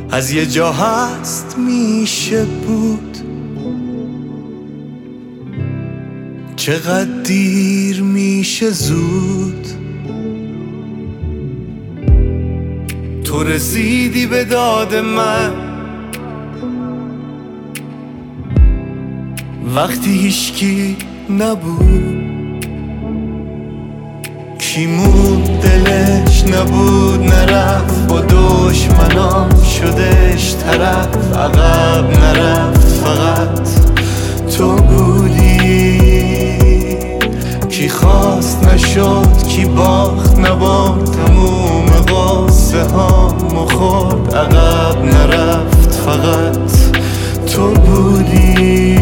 از یه جا هست میشه بود، چقدر دیر میشه زود. تو رسیدی به داد من وقتی هیچکی نبود. کی مون دلش نبود نرفت، با دشمنام شدش طرف، عقب نرفت فقط تو بودی. کی خواست نشد، کی باخت نبرد، تموم قصه هامو خورد، عقب نرفت فقط تو بودی.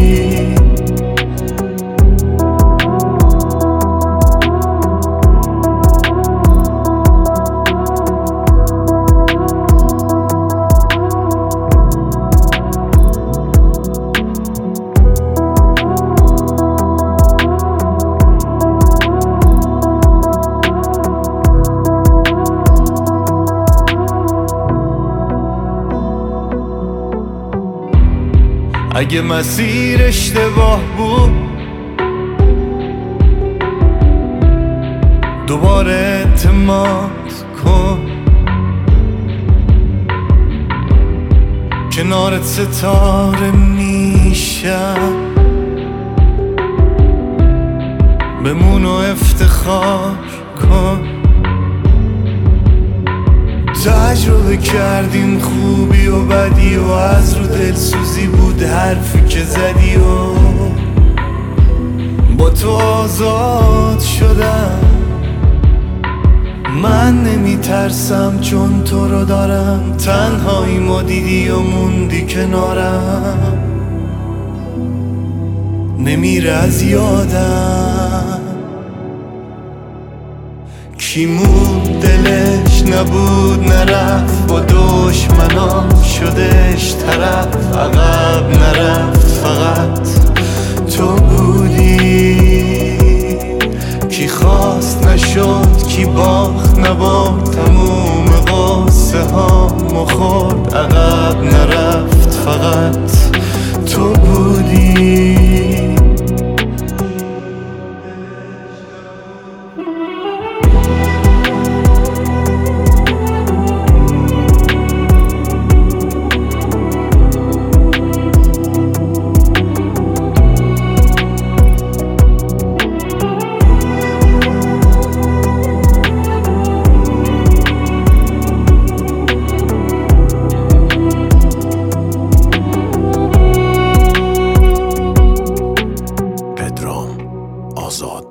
اگه مسیر اشتباه بود دوباره اعتماد کن، کنارت ستاره میشم، بمون و افتخار کن. تجربه کردیم خوبی و بدی و از رو دلسوزی بود حرفی که زدی و با تو آزاد شدم. من نمی ترسم چون تو رو دارم، تنهایی ما دیدی و موندی کنارم، نمیره از یادم. کی مون دلش نبود نرفت، با دشمنام شدش طرف، عقب نرفت فقط تو بودی. کی خواست نشد، کی باخت نبرد، تموم قصه هامو خورد، عقب نرفت فقط تو بودی. آزاد.